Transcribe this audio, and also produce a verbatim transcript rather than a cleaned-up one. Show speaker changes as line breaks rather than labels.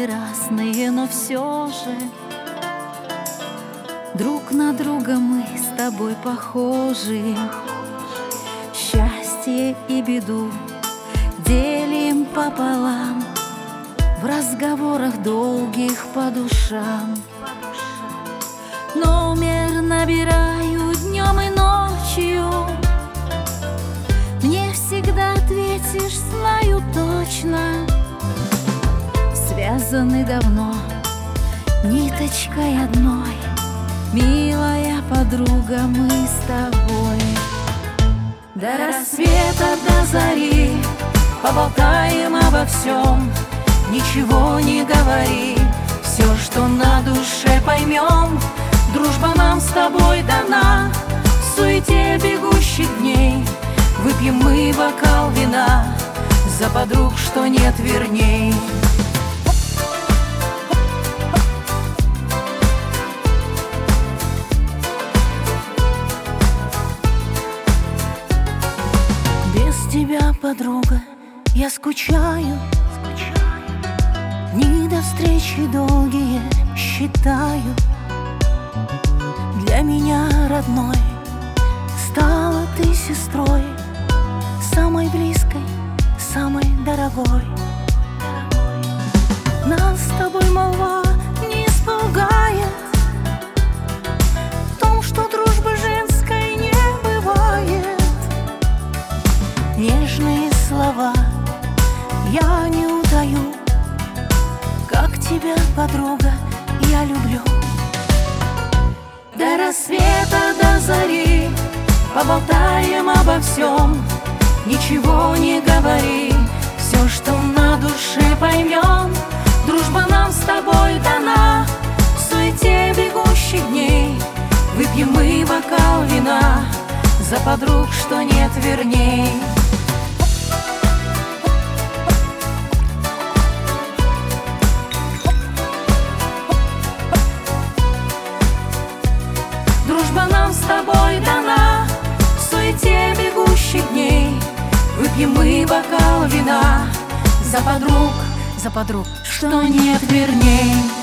мы разные, но все же друг на друга мы с тобой похожи. Счастье и беду делим пополам, в разговорах долгих по душам. Номер набираю днем и ночью, мне всегда ответишь, знаю точно. Связаны давно ниточкой одной, милая подруга, мы с тобой. До рассвета, до зари поболтаем обо всем, ничего не говори, все, что на душе, поймем. Дружба нам с тобой дана, в суете бегущих дней выпьем мы бокал вина за подруг, что нет верней. Без тебя, подруга, я скучаю, дни до встречи долгие считаю. Для меня родной стала ты сестрой, самой близкой, самой дорогой. Нас с тобой молва не испугает в том, что дружбы женской не бывает. Нежные слова я не утаю, как тебя, подруга, я люблю. До рассвета, до зари поболтаем обо всем, ничего не говори, все, что на душе, поймем. Дружба нам с тобой дана, в суете бегущих дней выпьем мы бокал вина за подруг, что нет верней. Дружба нам с тобой дана, в суете бегущих дней выпьем мы бокал вина за подруг, за подруг, что нет верней.